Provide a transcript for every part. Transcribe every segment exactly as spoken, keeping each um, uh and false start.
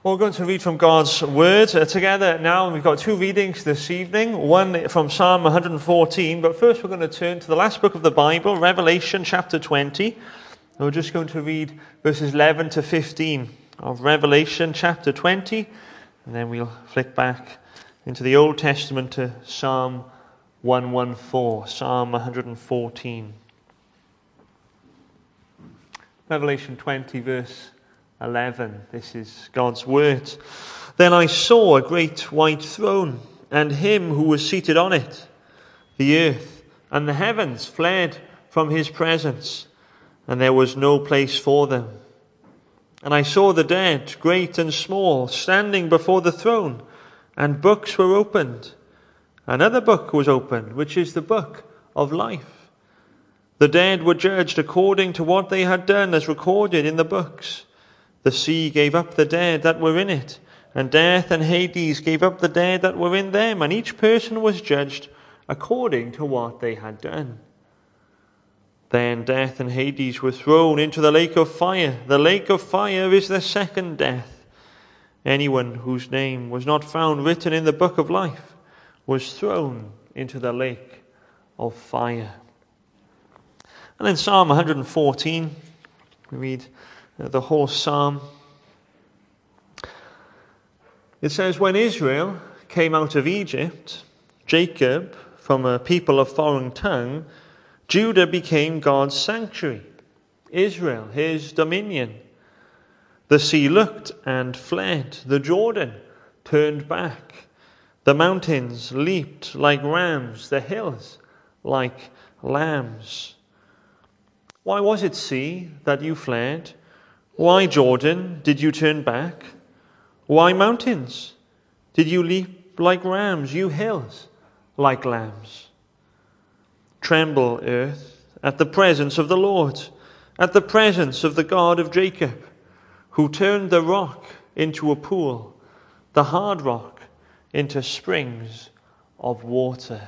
We're going to read from God's Word uh, together now, and we've got two readings this evening, one from Psalm one hundred fourteen, but first we're going to turn to the last book of the Bible, Revelation chapter twenty. And we're just going to read verses eleven to fifteen of Revelation chapter twenty, and then we'll flick back into the Old Testament to Psalm one fourteen, Psalm one hundred fourteen. Revelation twenty, verse eleven. This is God's word. Then I saw a great white throne, and him who was seated on it. The earth and the heavens fled from his presence, and there was no place for them. And I saw the dead, great and small, standing before the throne, and books were opened. Another book was opened, which is the book of life. The dead were judged according to what they had done, as recorded in the books. The sea gave up the dead that were in it, and death and Hades gave up the dead that were in them, and each person was judged according to what they had done. Then death and Hades were thrown into the lake of fire. The lake of fire is the second death. Anyone whose name was not found written in the book of life was thrown into the lake of fire. And in Psalm one hundred fourteen, we read the whole psalm. It says, when Israel came out of Egypt, Jacob from a people of foreign tongue, Judah became God's sanctuary, Israel his dominion. The sea looked and fled, the Jordan turned back. The mountains leaped like rams, the hills like lambs. Why was it, sea, that you fled? Why, Jordan, did you turn back? Why, mountains, did you leap like rams, you hills like lambs? Tremble, earth, at the presence of the Lord, at the presence of the God of Jacob, who turned the rock into a pool, the hard rock into springs of water.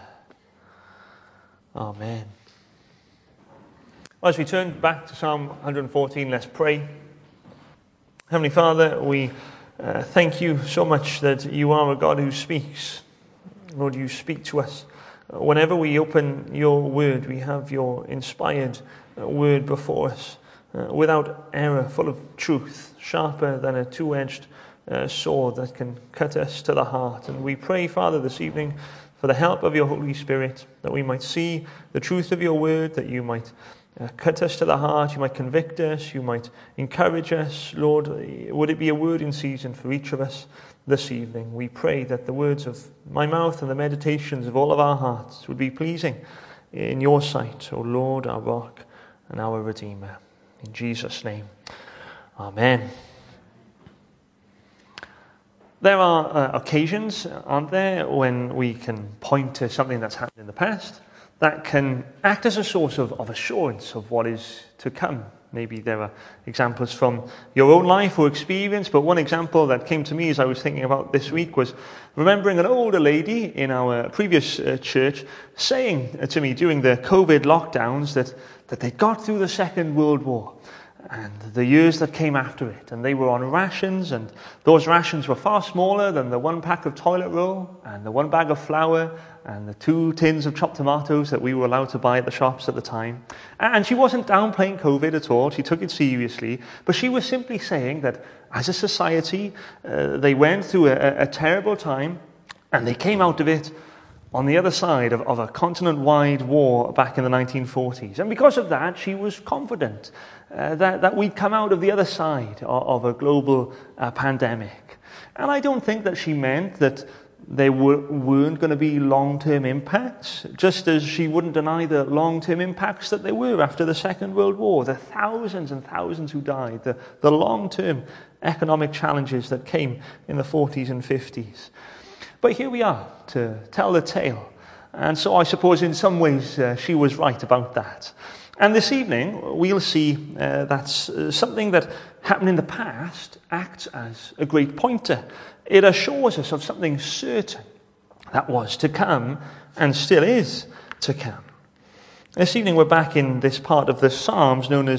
Amen. As we turn back to Psalm one hundred fourteen, let's pray. Heavenly Father, we uh, thank you so much that you are a God who speaks. Lord, you speak to us. Uh, whenever we open your word, we have your inspired uh, word before us, uh, without error, full of truth, sharper than a two-edged uh, sword that can cut us to the heart. And we pray, Father, this evening for the help of your Holy Spirit, that we might see the truth of your word, that you might Uh, cut us to the heart, you might convict us, you might encourage us. Lord, would it be a word in season for each of us this evening? We pray that the words of my mouth and the meditations of all of our hearts would be pleasing in your sight, O Lord, our rock and our Redeemer. In Jesus' name, amen. There are uh, occasions, aren't there, when we can point to something that's happened in the past that can act as a source of, of assurance of what is to come. Maybe there are examples from your own life or experience, but one example that came to me as I was thinking about this week was remembering an older lady in our previous uh, church saying to me during the COVID lockdowns that, that they got through the Second World War and the years that came after it, and they were on rations, and those rations were far smaller than the one pack of toilet roll and the one bag of flour and the two tins of chopped tomatoes that we were allowed to buy at the shops at the time. And she wasn't downplaying COVID at all. She took it seriously, but she was simply saying that as a society, uh, they went through a, a terrible time, and they came out of it on the other side of, of a continent-wide war back in the nineteen forties. And because of that, she was confident uh, that, that we'd come out of the other side of, of a global uh, pandemic. And I don't think that she meant that there were, weren't going to be long-term impacts, just as she wouldn't deny the long-term impacts that there were after the Second World War, the thousands and thousands who died, the, the long-term economic challenges that came in the forties and fifties. But here we are to tell the tale. And so I suppose in some ways uh, she was right about that. And this evening we'll see uh, that uh, something that happened in the past acts as a great pointer. It assures us of something certain that was to come and still is to come. This evening we're back in this part of the Psalms known as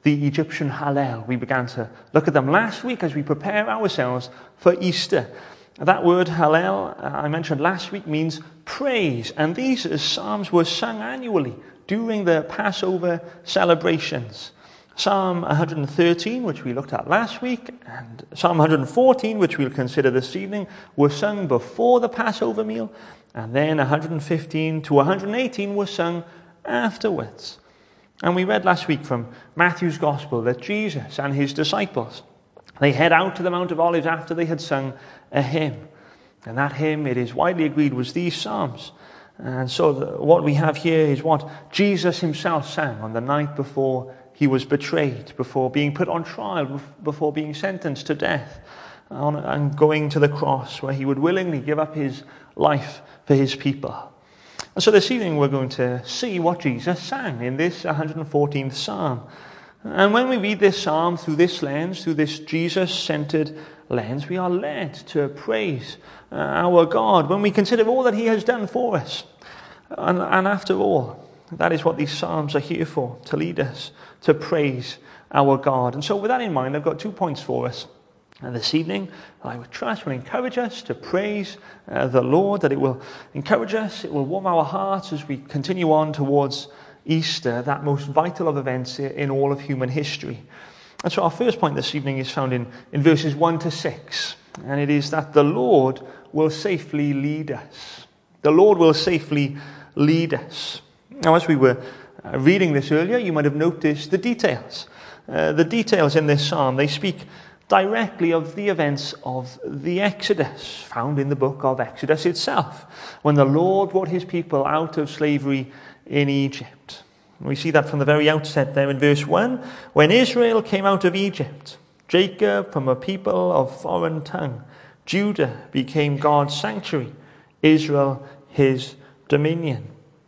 the Egyptian Hallel. We began to look at them last week as we prepare ourselves for Easter. That word Hallel, uh, I mentioned last week, means praise. And these psalms were sung annually during the Passover celebrations. Psalm one hundred thirteen, which we looked at last week, and Psalm one hundred fourteen, which we'll consider this evening, were sung before the Passover meal. And then one hundred fifteen to one hundred eighteen were sung afterwards. And we read last week from Matthew's Gospel that Jesus and his disciples, they head out to the Mount of Olives after they had sung a hymn. And that hymn, it is widely agreed, was these psalms. And so the, what we have here is what Jesus himself sang on the night before he was betrayed, before being put on trial, before being sentenced to death, on, and going to the cross where he would willingly give up his life for his people. And so this evening we're going to see what Jesus sang in this one hundred fourteenth Psalm. And when we read this psalm through this lens, through this Jesus-centered lens, we are led to praise uh, our God when we consider all that he has done for us. And, and after all, that is what these psalms are here for, to lead us to praise our God. And so with that in mind, I've got two points for us uh, this evening. I would trust will encourage us to praise uh, the Lord, that it will encourage us, it will warm our hearts as we continue on towards Easter, that most vital of events in all of human history. And so our first point this evening is found in, in verses one to six. And it is that the Lord will safely lead us. The Lord will safely lead us. Now, as we were uh, reading this earlier, you might have noticed the details. Uh, the details in this psalm, they speak directly of the events of the Exodus, found in the book of Exodus itself, when the Lord brought his people out of slavery in Egypt. We see that from the very outset there in verse one. When Israel came out of Egypt, Jacob from a people of foreign tongue, Judah became God's sanctuary, Israel his dominion.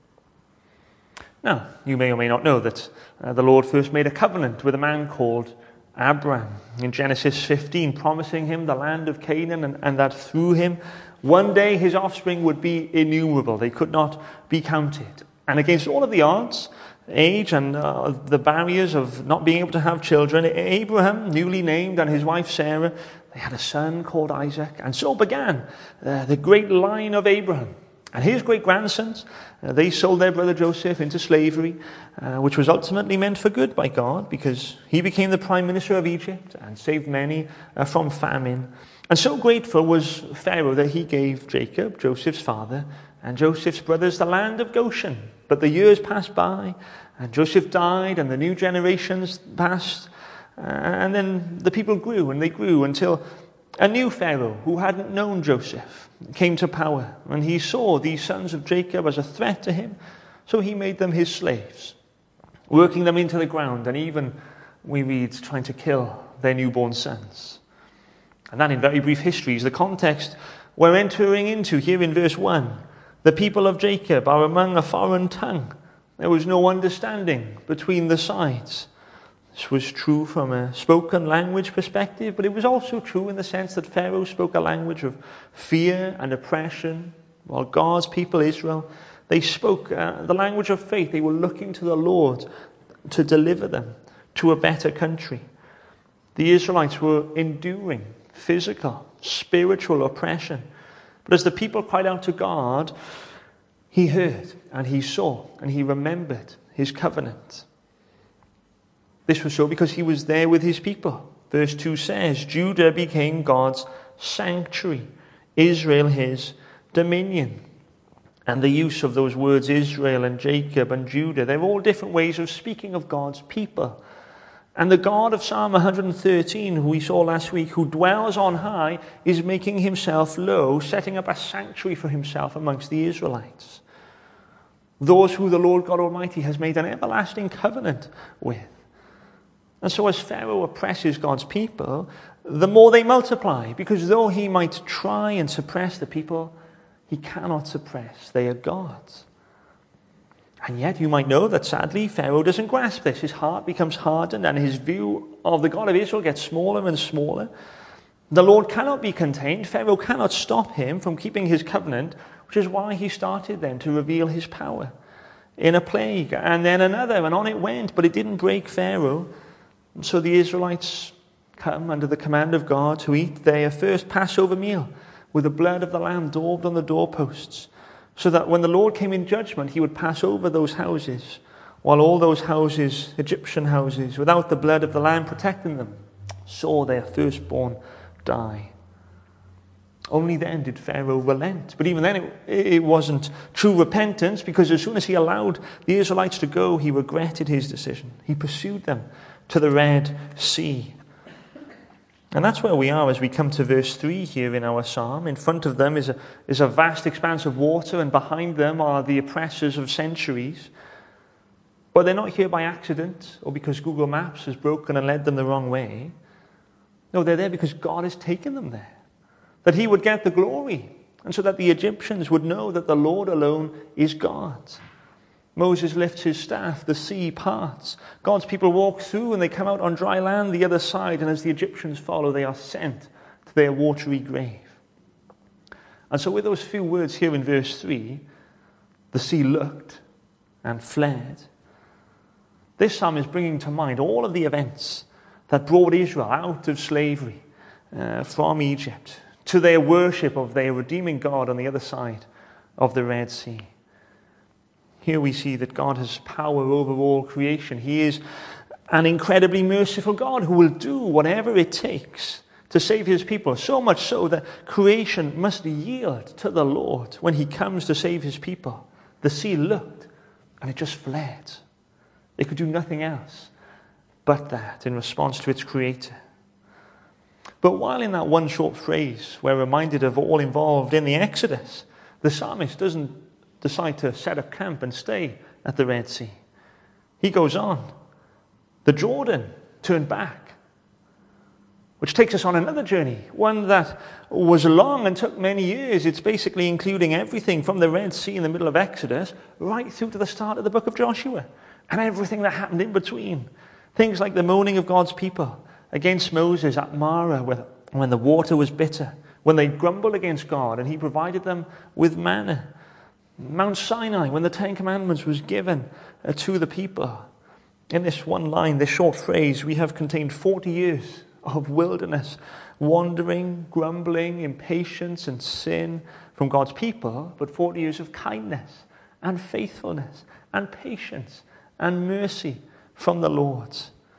Now, you may or may not know that uh, the Lord first made a covenant with a man called Abram in Genesis fifteen, promising him the land of Canaan, and, and that through him, one day his offspring would be innumerable. They could not be counted. And against all of the odds, age and uh, the barriers of not being able to have children, Abraham, newly named, and his wife Sarah, they had a son called Isaac. And so began uh, the great line of Abraham. And his great-grandsons, uh, they sold their brother Joseph into slavery, uh, which was ultimately meant for good by God, because he became the prime minister of Egypt and saved many uh, from famine. And so grateful was Pharaoh that he gave Jacob, Joseph's father, and Joseph's brothers the land of Goshen. But the years passed by, and Joseph died, and the new generations passed, uh, and then the people grew, and they grew until a new Pharaoh who hadn't known Joseph came to power, and he saw these sons of Jacob as a threat to him, so he made them his slaves, working them into the ground, and even, we read, trying to kill their newborn sons. And that, in very brief history, is the context we're entering into here in verse one. The people of Jacob are among a foreign tongue. There was no understanding between the sides. This was true from a spoken language perspective, but it was also true in the sense that Pharaoh spoke a language of fear and oppression, while God's people, Israel, they spoke uh, the language of faith. They were looking to the Lord to deliver them to a better country. The Israelites were enduring physical, spiritual oppression. But as the people cried out to God, he heard and he saw and he remembered his covenant. This was so because he was there with his people. Verse two says, Judah became God's sanctuary, Israel his dominion. And the use of those words, Israel and Jacob and Judah, they're all different ways of speaking of God's people. And the God of Psalm one hundred thirteen, who we saw last week, who dwells on high, is making himself low, setting up a sanctuary for himself amongst the Israelites. Those who the Lord God Almighty has made an everlasting covenant with. And so as Pharaoh oppresses God's people, the more they multiply, because though he might try and suppress the people, he cannot suppress. They are God's. And yet you might know that sadly Pharaoh doesn't grasp this. His heart becomes hardened and his view of the God of Israel gets smaller and smaller. The Lord cannot be contained. Pharaoh cannot stop him from keeping his covenant, which is why he started then to reveal his power in a plague and then another, and on it went. But it didn't break Pharaoh. And so the Israelites come under the command of God to eat their first Passover meal with the blood of the lamb daubed on the doorposts, so that when the Lord came in judgment, he would pass over those houses, while all those houses, Egyptian houses, without the blood of the lamb protecting them, saw their firstborn die. Only then did Pharaoh relent. But even then it, it wasn't true repentance, because as soon as he allowed the Israelites to go, he regretted his decision. He pursued them to the Red Sea. And that's where we are as we come to verse three here in our psalm. In front of them is a, is a vast expanse of water, and behind them are the oppressors of centuries. But they're not here by accident or because Google Maps has broken and led them the wrong way. No, they're there because God has taken them there, that he would get the glory, and so that the Egyptians would know that the Lord alone is God. Moses lifts his staff, the sea parts. God's people walk through and they come out on dry land the other side, and as the Egyptians follow, they are sent to their watery grave. And so with those few words here in verse three, the sea looked and fled. This psalm is bringing to mind all of the events that brought Israel out of slavery uh, from Egypt to their worship of their redeeming God on the other side of the Red Sea. Here we see that God has power over all creation. He is an incredibly merciful God who will do whatever it takes to save his people, so much so that creation must yield to the Lord when he comes to save his people. The sea looked and it just fled. It could do nothing else but that in response to its creator. But while in that one short phrase we're reminded of all involved in the Exodus, the psalmist doesn't decide to set up camp and stay at the Red Sea. He goes on. The Jordan turned back, which takes us on another journey, one that was long and took many years. It's basically including everything from the Red Sea in the middle of Exodus right through to the start of the book of Joshua, and everything that happened in between. Things like the moaning of God's people against Moses at Marah when the water was bitter, when they grumbled against God and he provided them with manna. Mount Sinai, when the Ten Commandments was given uh, to the people. In this one line, this short phrase, we have contained forty years of wilderness, wandering, grumbling, impatience and sin from God's people, but forty years of kindness and faithfulness and patience and mercy from the Lord.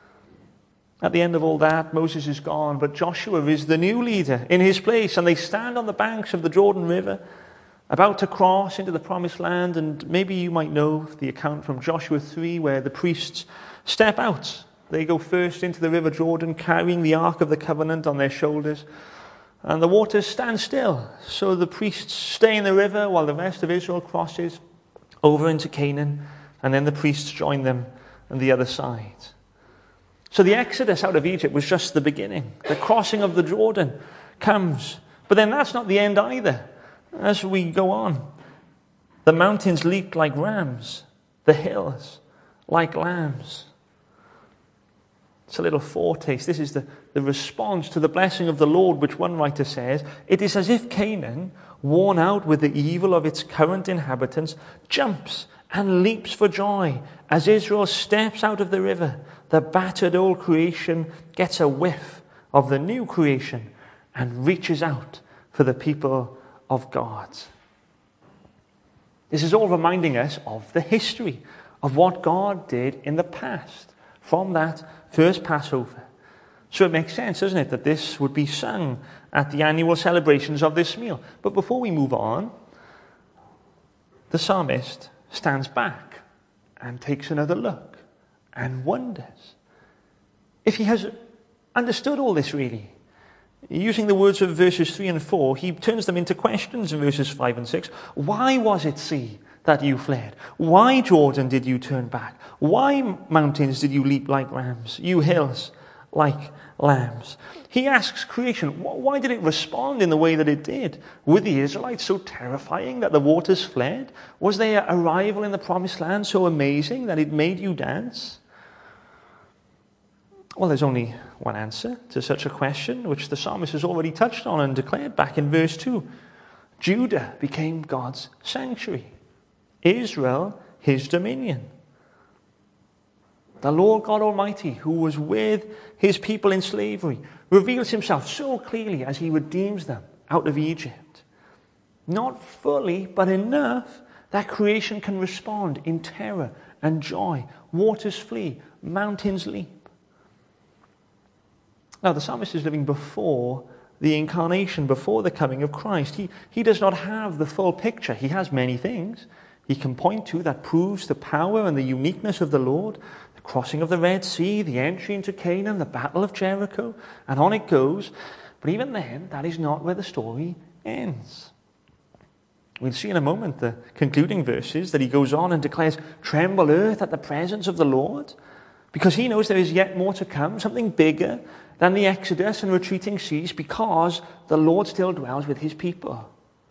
At the end of all that, Moses is gone, but Joshua is the new leader in his place, and they stand on the banks of the Jordan River, about to cross into the promised land. And maybe you might know the account from Joshua three where the priests step out. They go first into the river Jordan carrying the Ark of the Covenant on their shoulders, and the waters stand still. So the priests stay in the river while the rest of Israel crosses over into Canaan, and then the priests join them on the other side. So the exodus out of Egypt was just the beginning. The crossing of the Jordan comes. But then that's not the end either. As we go on, the mountains leaped like rams, the hills like lambs. It's a little foretaste. This is the, the response to the blessing of the Lord, which one writer says, it is as if Canaan, worn out with the evil of its current inhabitants, jumps and leaps for joy as Israel steps out of the river. The battered old creation gets a whiff of the new creation and reaches out for the people of God. This is all reminding us of the history of what God did in the past from that first Passover. So it makes sense, doesn't it, that this would be sung at the annual celebrations of this meal. But before we move on, the psalmist stands back and takes another look and wonders if he has understood all this really. Using the words of verses three and four, he turns them into questions in verses five and six. Why was it, sea, that you fled? Why, Jordan, did you turn back? Why, mountains, did you leap like rams? You hills, like lambs. He asks creation, why did it respond in the way that it did? Were the Israelites so terrifying that the waters fled? Was their arrival in the promised land so amazing that it made you dance? Well, there's only one answer to such a question, which the psalmist has already touched on and declared back in verse two. Judah became God's sanctuary. Israel, his dominion. the Lord God Almighty, who was with his people in slavery, reveals himself so clearly as he redeems them out of Egypt. Not fully, but enough that creation can respond in terror and joy. Waters flee, mountains leap. Now, the psalmist is living before the incarnation, before the coming of Christ. He, he does not have the full picture. He has many things he can point to that proves the power and the uniqueness of the Lord. The crossing of the Red Sea, the entry into Canaan, the battle of Jericho, and on it goes. But even then, that is not where the story ends. We'll see in a moment the concluding verses that he goes on and declares, "Tremble earth at the presence of the Lord," because he knows there is yet more to come, something bigger than the exodus and retreating seas, because the Lord still dwells with his people.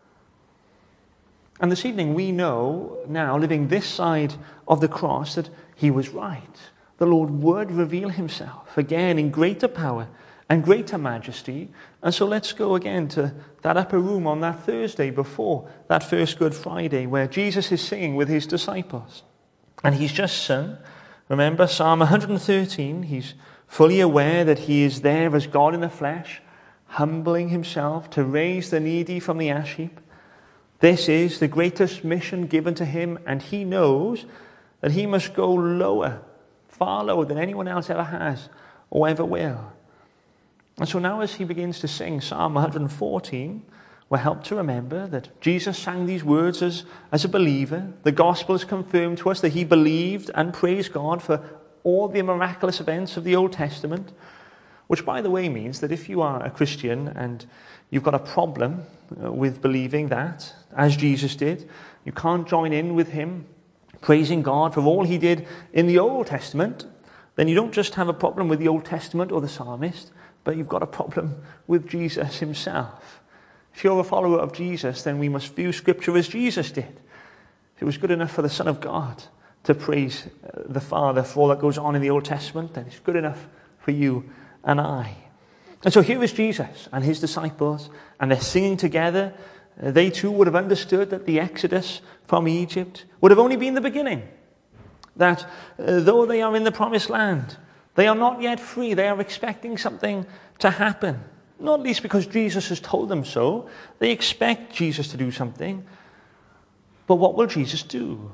And this evening we know now, living this side of the cross, that he was right. The Lord would reveal himself again in greater power and greater majesty. And so let's go again to that upper room on that Thursday before that first Good Friday, where Jesus is singing with his disciples. And he's just sung, remember, Psalm one hundred thirteen. He's fully aware that he is there as God in the flesh, humbling himself to raise the needy from the ash heap. This is the greatest mission given to him, and he knows that he must go lower, far lower than anyone else ever has or ever will. And so now as he begins to sing Psalm one hundred fourteen, we're helped to remember that Jesus sang these words as, as a believer. The Gospels confirm to us that he believed and praised God for all the miraculous events of the Old Testament, which, by the way, means that if you are a Christian and you've got a problem with believing that, as Jesus did, you can't join in with him praising God for all he did in the Old Testament, then you don't just have a problem with the Old Testament or the psalmist, but you've got a problem with Jesus himself. If you're a follower of Jesus, then we must view Scripture as Jesus did. If it was good enough for the Son of God to praise the Father for all that goes on in the Old Testament, then it's good enough for you and I. And so here is Jesus and his disciples, and they're singing together. They too would have understood that the Exodus from Egypt would have only been the beginning. That uh, though they are in the promised land, they are not yet free. They are expecting something to happen. Not least because Jesus has told them so. They expect Jesus to do something. But what will Jesus do?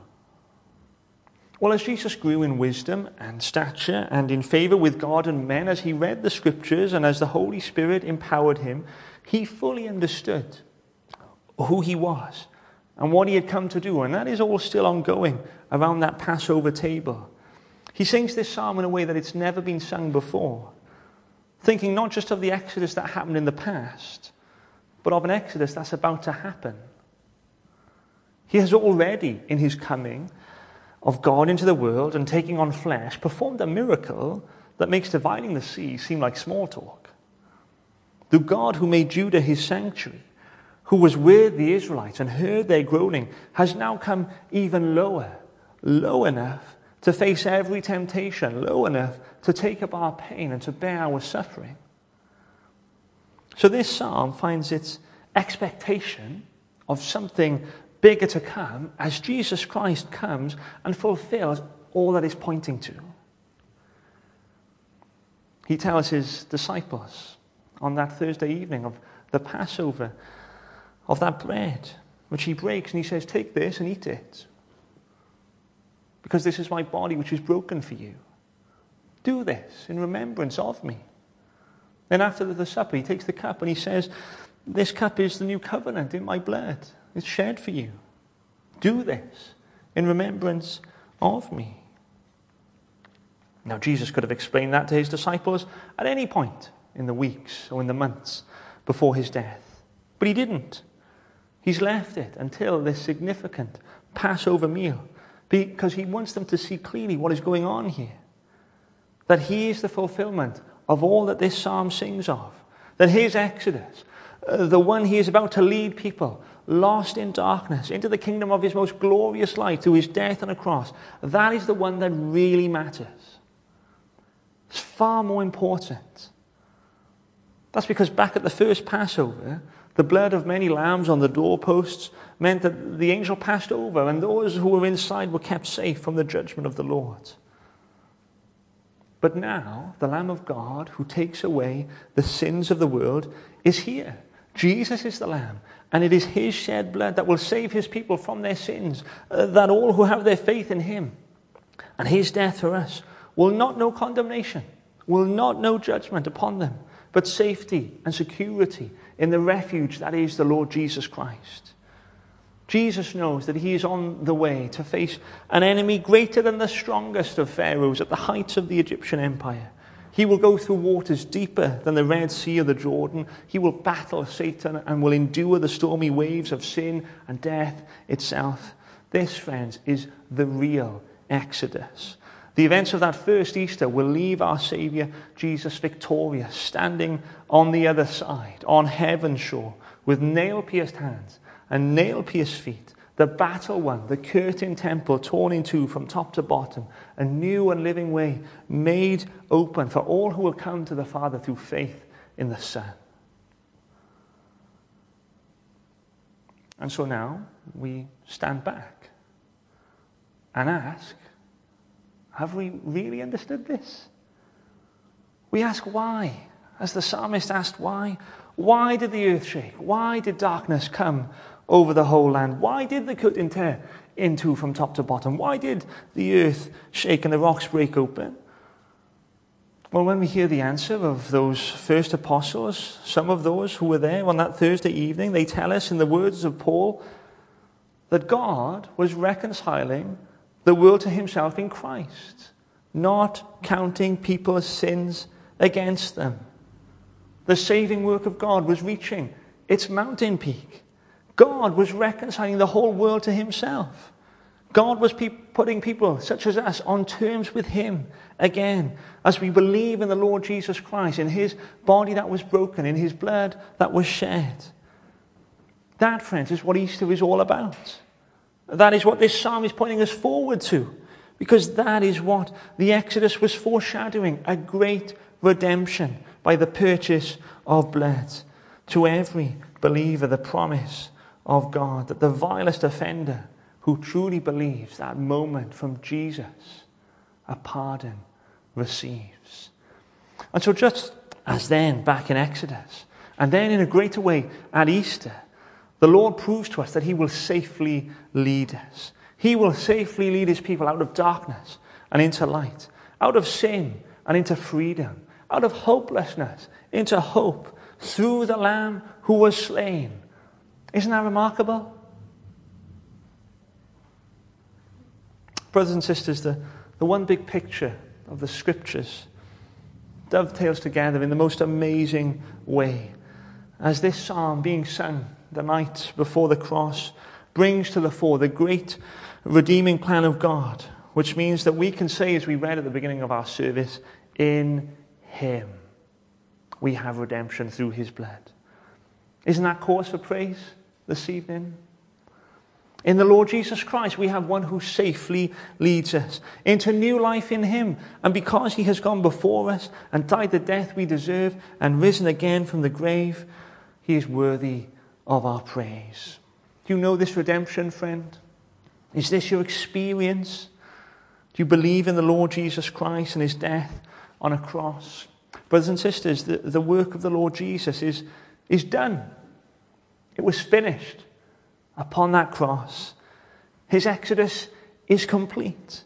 Well, as Jesus grew in wisdom and stature and in favor with God and men, as he read the Scriptures and as the Holy Spirit empowered him, he fully understood who he was and what he had come to do. And that is all still ongoing around that Passover table. He sings this psalm in a way that it's never been sung before, thinking not just of the Exodus that happened in the past, but of an Exodus that's about to happen. He has already, in his coming of God into the world and taking on flesh, performed a miracle that makes dividing the sea seem like small talk. The God who made Judah his sanctuary, who was with the Israelites and heard their groaning, has now come even lower, low enough to face every temptation, low enough to take up our pain and to bear our suffering. So this psalm finds its expectation of something bigger to come as Jesus Christ comes and fulfills all that is pointing to. He tells his disciples on that Thursday evening of the Passover, of that bread, which he breaks, and he says, "Take this and eat it, because this is my body which is broken for you. Do this in remembrance of me." Then after the supper, he takes the cup and he says, "This cup is the new covenant in my blood. It's shed for you. Do this in remembrance of me." Now, Jesus could have explained that to his disciples at any point in the weeks or in the months before his death. But he didn't. He's left it until this significant Passover meal, because he wants them to see clearly what is going on here. That he is the fulfillment of all that this psalm sings of. That his Exodus, uh, the one he is about to lead people lost in darkness into the kingdom of his most glorious light through his death on a cross, that is the one that really matters. It's far more important. That's because back at the first Passover, the blood of many lambs on the doorposts meant that the angel passed over and those who were inside were kept safe from the judgment of the Lord. But now, the Lamb of God who takes away the sins of the world is here. Jesus is the Lamb, and it is his shed blood that will save his people from their sins, uh, that all who have their faith in him and his death for us will not know condemnation, will not know judgment upon them, but safety and security in the refuge that is the Lord Jesus Christ. Jesus knows that he is on the way to face an enemy greater than the strongest of pharaohs at the height of the Egyptian empire. He will go through waters deeper than the Red Sea or the Jordan. He will battle Satan and will endure the stormy waves of sin and death itself. This, friends, is the real Exodus. The events of that first Easter will leave our Saviour Jesus victorious, standing on the other side, on heaven's shore, with nail-pierced hands and nail-pierced feet, the battle won, the curtained temple torn in two from top to bottom, a new and living way made open for all who will come to the Father through faith in the Son. And so now we stand back and ask, have we really understood this? We ask why, as the psalmist asked why. Why did the earth shake? Why did darkness come over the whole land? Why did the curtain tear in two from top to bottom? Why did the earth shake and the rocks break open? Well, when we hear the answer of those first apostles, some of those who were there on that Thursday evening, they tell us in the words of Paul that God was reconciling the world to himself in Christ, not counting people's sins against them. The saving work of God was reaching its mountain peak. God was reconciling the whole world to himself. God was pe- putting people such as us on terms with him again, as we believe in the Lord Jesus Christ, in his body that was broken, in his blood that was shed. That, friends, is what Easter is all about. That is what this psalm is pointing us forward to, because that is what the Exodus was foreshadowing, a great redemption by the purchase of blood. To every believer, the promise of God that the vilest offender who truly believes that moment from Jesus, a pardon receives. And so just as then back in Exodus, and then in a greater way at Easter, the Lord proves to us that he will safely lead us. He will safely lead his people out of darkness and into light, out of sin and into freedom, out of hopelessness into hope, through the Lamb who was slain. Isn't that remarkable? Brothers and sisters, the, the one big picture of the Scriptures dovetails together in the most amazing way, as this psalm being sung the night before the cross brings to the fore the great redeeming plan of God, which means that we can say, as we read at the beginning of our service, in him we have redemption through his blood. Isn't that cause for praise this evening? In the Lord Jesus Christ, we have one who safely leads us into new life in him. And because he has gone before us and died the death we deserve and risen again from the grave, he is worthy of our praise. Do you know this redemption, friend? Is this your experience? Do you believe in the Lord Jesus Christ and his death on a cross? Brothers and sisters, the, the work of the Lord Jesus is, is done. It was finished upon that cross. His exodus is complete.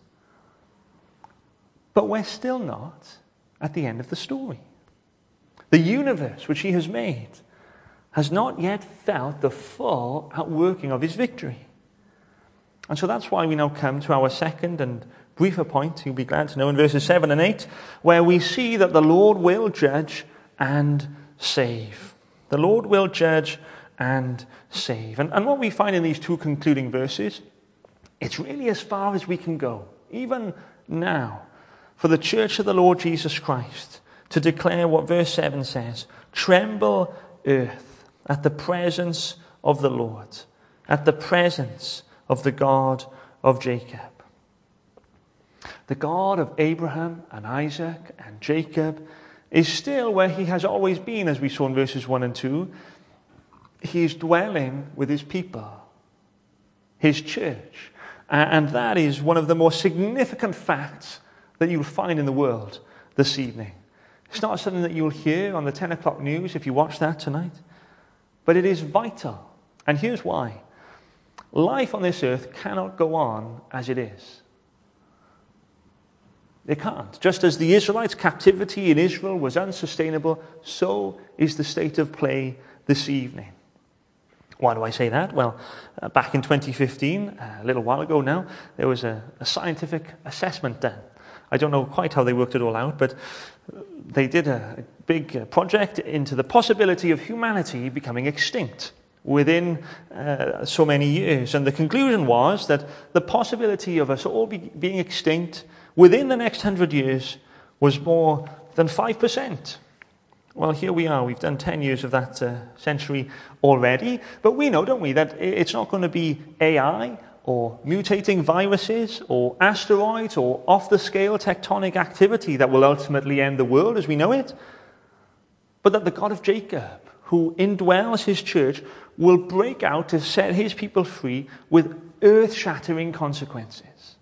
But we're still not at the end of the story. The universe which he has made has not yet felt the full outworking of his victory. And so that's why we now come to our second and briefer point, you'll be glad to know, in verses seven and eight, where we see that the Lord will judge and save. The Lord will judge and save. And, and what we find in these two concluding verses, it's really as far as we can go, even now, for the church of the Lord Jesus Christ to declare what verse seven says: tremble earth at the presence of the Lord, at the presence of the God of Jacob. The God of Abraham and Isaac and Jacob is still where he has always been, as we saw in verses one and two. He is dwelling with his people, his church. And that is one of the more significant facts that you'll find in the world. this evening. It's not something that you'll hear on the ten o'clock news if you watch that tonight, but it is vital. And here's why. Life on this earth cannot go on as it is. It can't. Just as the Israelites' captivity in Israel was unsustainable, so is the state of play this evening. Why do I say that? Well, uh, back in twenty fifteen, uh, a little while ago now, there was a, a scientific assessment done. I don't know quite how they worked it all out, but they did a, a big uh, project into the possibility of humanity becoming extinct within uh, so many years. And the conclusion was that the possibility of us all be, being extinct within the next hundred years was more than five percent. Well, here we are. We've done ten years of that uh, century already. But we know, don't we, that it's not going to be A I or mutating viruses or asteroids or off-the-scale tectonic activity that will ultimately end the world as we know it. But that the God of Jacob, who indwells his church, will break out to set his people free with earth-shattering consequences.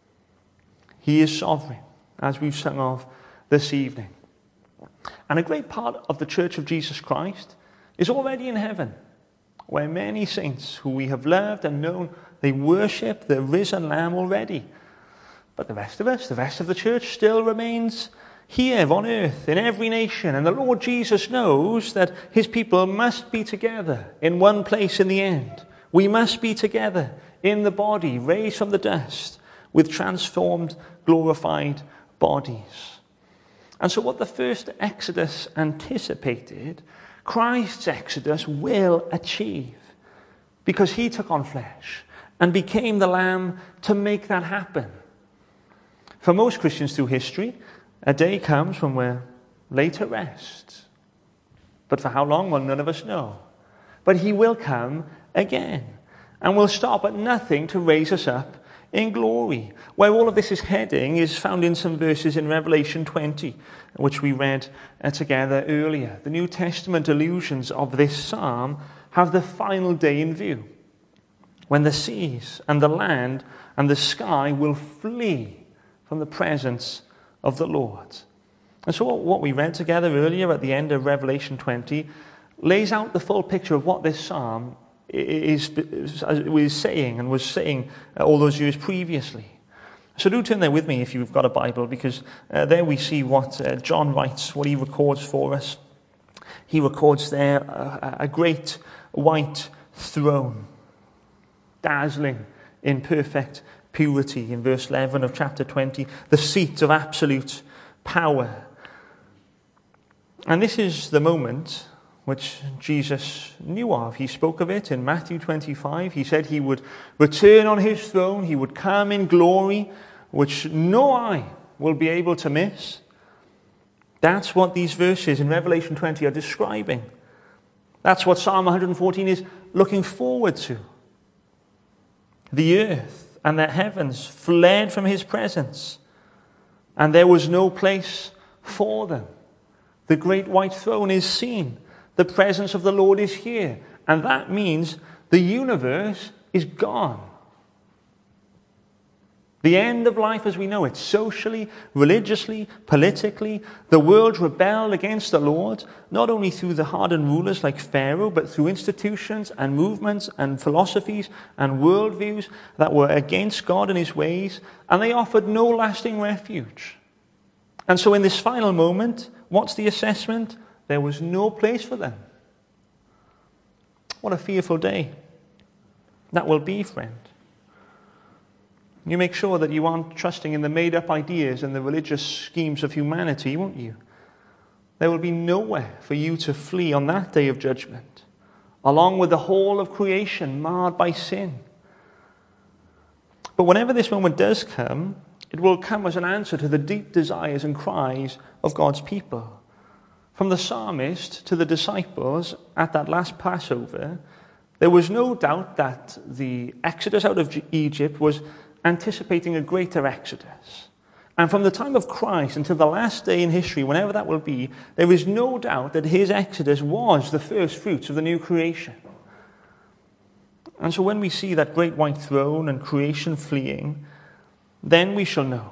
He is sovereign, as we've sung of this evening. And a great part of the Church of Jesus Christ is already in heaven, where many saints who we have loved and known, they worship the risen Lamb already. But the rest of us, the rest of the church, still remains here on earth, in every nation. And the Lord Jesus knows that his people must be together in one place in the end. We must be together in the body, raised from the dust, with transformed, glorified bodies. And so what the first Exodus anticipated, Christ's Exodus will achieve, because he took on flesh and became the Lamb to make that happen. For most Christians through history, a day comes when we're laid to rest. But for how long? Well, none of us know. But he will come again, and will stop at nothing to raise us up in glory. Where all of this is heading is found in some verses in Revelation twenty, which we read uh, together earlier. The New Testament allusions of this psalm have the final day in view, when the seas and the land and the sky will flee from the presence of the Lord. And so what we read together earlier at the end of Revelation twenty lays out the full picture of what this psalm is, is saying and was saying all those years previously. So do turn there with me if you've got a Bible, because uh, there we see what uh, John writes, what he records for us. He records there a, a great white throne, dazzling in perfect purity, in verse eleven of chapter twenty, the seat of absolute power. And this is the moment which Jesus knew of. He spoke of it in Matthew twenty-five. He said he would return on his throne, he would come in glory, which no eye will be able to miss. That's what these verses in Revelation twenty are describing. That's what Psalm one fourteen is looking forward to. The earth and the heavens fled from his presence, and there was no place for them. The great white throne is seen. The presence of the Lord is here. And that means the universe is gone. The end of life as we know it, socially, religiously, politically, the world rebelled against the Lord, not only through the hardened rulers like Pharaoh, but through institutions and movements and philosophies and worldviews that were against God and his ways, and they offered no lasting refuge. And so in this final moment, what's the assessment? There was no place for them. What a fearful day that will be, friend. You make sure that you aren't trusting in the made-up ideas and the religious schemes of humanity, won't you? There will be nowhere for you to flee on that day of judgment, along with the whole of creation marred by sin. But whenever this moment does come, it will come as an answer to the deep desires and cries of God's people. From the psalmist to the disciples at that last Passover, there was no doubt that the exodus out of Egypt was anticipating a greater exodus. And from the time of Christ until the last day in history, whenever that will be, there is no doubt that his exodus was the first fruits of the new creation. And so when we see that great white throne and creation fleeing, then we shall know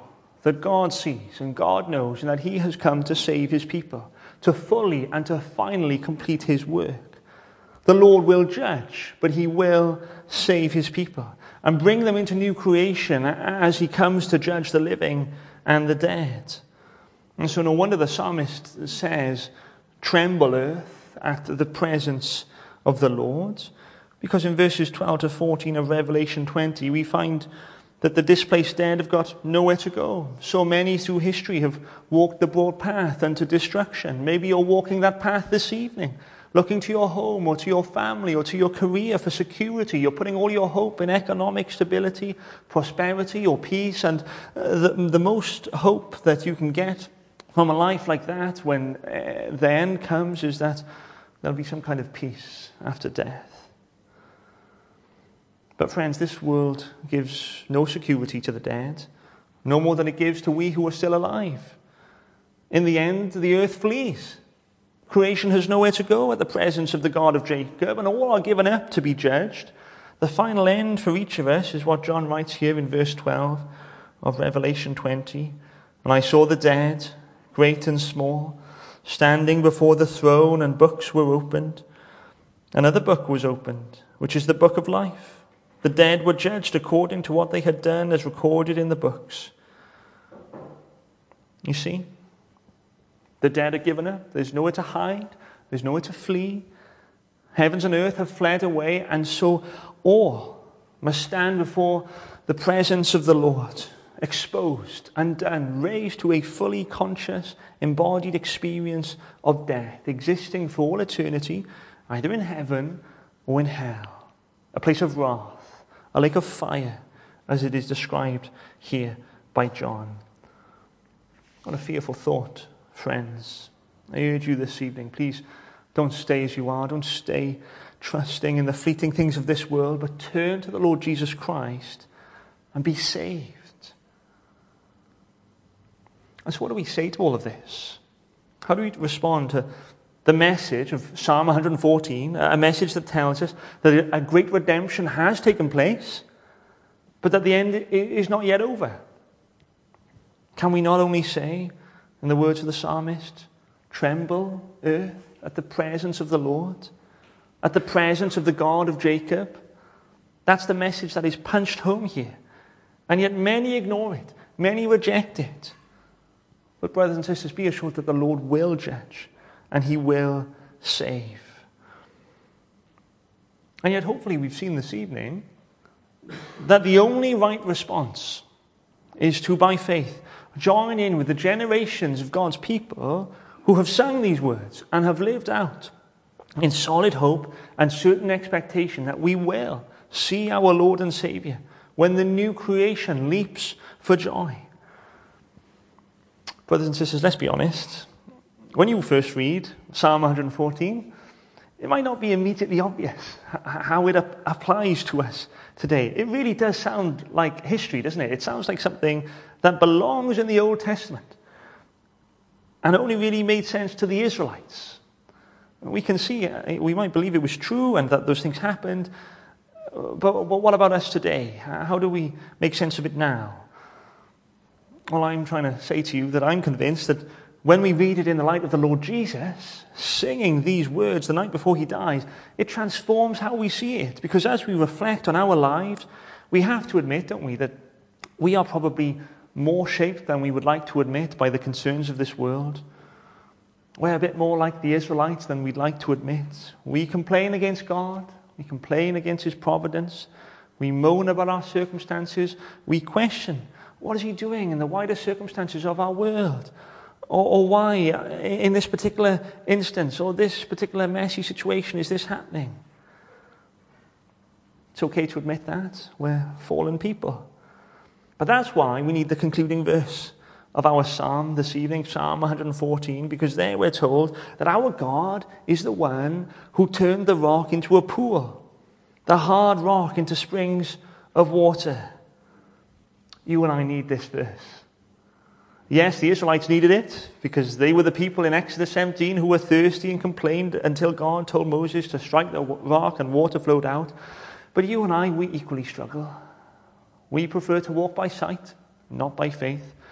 that God sees and God knows, and that he has come to save his people, to fully and to finally complete his work. The Lord will judge, but he will save his people and bring them into new creation as he comes to judge the living and the dead. And so no wonder the psalmist says, "Tremble, earth, at the presence of the Lord." Because in verses twelve to fourteen of Revelation twenty, we find that the displaced dead have got nowhere to go. So many through history have walked the broad path unto destruction. Maybe you're walking that path this evening, looking to your home or to your family or to your career for security. You're putting all your hope in economic stability, prosperity, or peace. And uh, the, the most hope that you can get from a life like that when uh, the end comes is that there'll be some kind of peace after death. But friends, this world gives no security to the dead, no more than it gives to we who are still alive. In the end, the earth flees. Creation has nowhere to go at the presence of the God of Jacob, and all are given up to be judged. The final end for each of us is what John writes here in verse twelve of Revelation twenty. "And I saw the dead, great and small, standing before the throne, and books were opened. Another book was opened, which is the book of life. The dead were judged according to what they had done as recorded in the books." You see, the dead are given up. There's nowhere to hide. There's nowhere to flee. Heavens and earth have fled away, and so all must stand before the presence of the Lord, exposed, undone, raised to a fully conscious, embodied experience of death, existing for all eternity, either in heaven or in hell, a place of wrath, a lake of fire, as it is described here by John. What a fearful thought, friends. I urge you this evening, please don't stay as you are. Don't stay trusting in the fleeting things of this world, but turn to the Lord Jesus Christ and be saved. And so what do we say to all of this? How do we respond to the message of Psalm one fourteen, a message that tells us that a great redemption has taken place, but that the end is not yet over? Can we not only say, in the words of the psalmist, "Tremble, earth, at the presence of the Lord, at the presence of the God of Jacob"? That's the message that is punched home here. And yet many ignore it, many reject it. But brothers and sisters, be assured that the Lord will judge, and he will save. And yet hopefully we've seen this evening that the only right response is to, by faith, join in with the generations of God's people who have sung these words and have lived out in solid hope and certain expectation that we will see our Lord and Savior when the new creation leaps for joy. Brothers and sisters, let's be honest. When you first read Psalm one fourteen, it might not be immediately obvious how it applies to us today. It really does sound like history, doesn't it? It sounds like something that belongs in the Old Testament and only really made sense to the Israelites. We can see, we might believe it was true and that those things happened, but what about us today? How do we make sense of it now? Well, I'm trying to say to you that I'm convinced that when we read it in the light of the Lord Jesus, singing these words the night before he dies, it transforms how we see it. Because as we reflect on our lives, we have to admit, don't we, that we are probably more shaped than we would like to admit by the concerns of this world. We're a bit more like the Israelites than we'd like to admit. We complain against God. We complain against his providence. We moan about our circumstances. We question, what is he doing in the wider circumstances of our world? Or, or why, in this particular instance, or this particular messy situation, is this happening? It's okay to admit that. We're fallen people. But that's why we need the concluding verse of our psalm this evening, Psalm one fourteen, because there we're told that our God is the one who turned the rock into a pool, the hard rock into springs of water. You and I need this verse. Yes, the Israelites needed it because they were the people in Exodus seventeen who were thirsty and complained until God told Moses to strike the rock and water flowed out. But you and I, we equally struggle. We prefer to walk by sight, not by faith.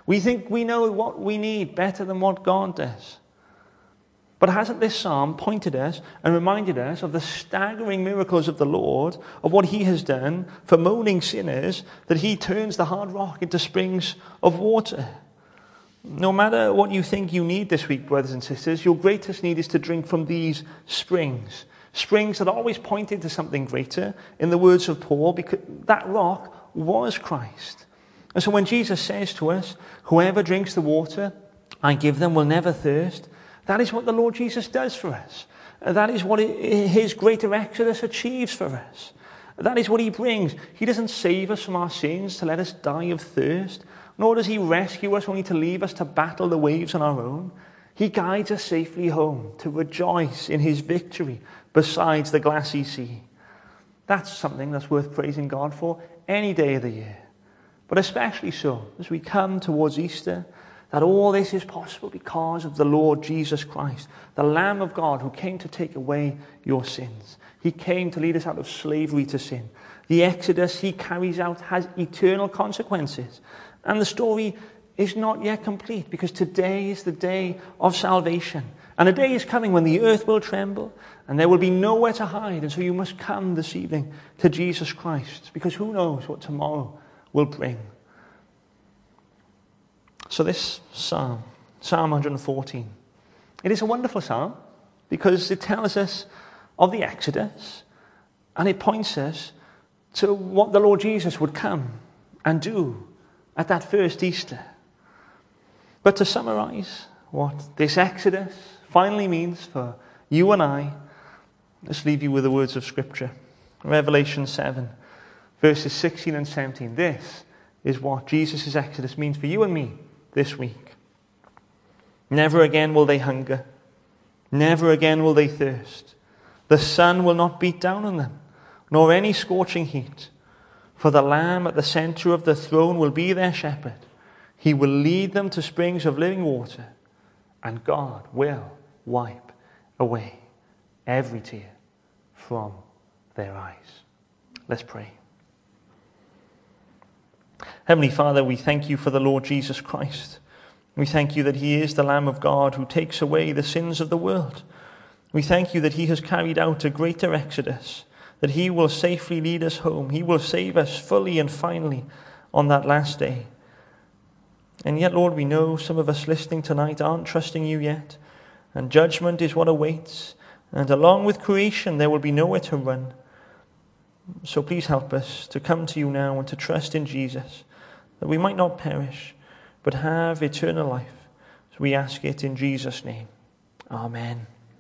We think we know what we need better than what God does. But hasn't this psalm pointed us and reminded us of the staggering miracles of the Lord, of what he has done for moaning sinners, that he turns the hard rock into springs of water? No matter what you think you need this week, brothers and sisters, your greatest need is to drink from these springs. Springs that always pointed to something greater, in the words of Paul, because that rock was Christ. And so when Jesus says to us, whoever drinks the water I give them will never thirst, that is what the Lord Jesus does for us. That is what his greater exodus achieves for us. That is what he brings. He doesn't save us from our sins to let us die of thirst, nor does he rescue us only to leave us to battle the waves on our own. He guides us safely home to rejoice in his victory besides the glassy sea. That's something that's worth praising God for any day of the year. But especially so as we come towards Easter, that all this is possible because of the Lord Jesus Christ, the Lamb of God who came to take away your sins. He came to lead us out of slavery to sin. The exodus he carries out has eternal consequences. And the story is not yet complete, because today is the day of salvation. And a day is coming when the earth will tremble and there will be nowhere to hide. And so you must come this evening to Jesus Christ, because who knows what tomorrow will bring. So this psalm, Psalm one fourteen, it is a wonderful psalm because it tells us of the Exodus, and it points us to what the Lord Jesus would come and do at that first Easter. But to summarize what this Exodus finally means for you and I, let's leave you with the words of Scripture. Revelation seven, verses sixteen and seventeen. This is what Jesus' Exodus means for you and me this week. Never again will they hunger. Never again will they thirst. The sun will not beat down on them, nor any scorching heat. For the Lamb at the center of the throne will be their shepherd. He will lead them to springs of living water, and God will wipe away every tear from their eyes. Let's pray. Heavenly Father, we thank you for the Lord Jesus Christ. We thank you that he is the Lamb of God who takes away the sins of the world. We thank you that he has carried out a greater exodus, that he will safely lead us home. He will save us fully and finally on that last day. And yet, Lord, we know some of us listening tonight aren't trusting you yet, and judgment is what awaits, and along with creation there will be nowhere to run. So please help us to come to you now and to trust in Jesus, that we might not perish, but have eternal life. So we ask it in Jesus' name. Amen.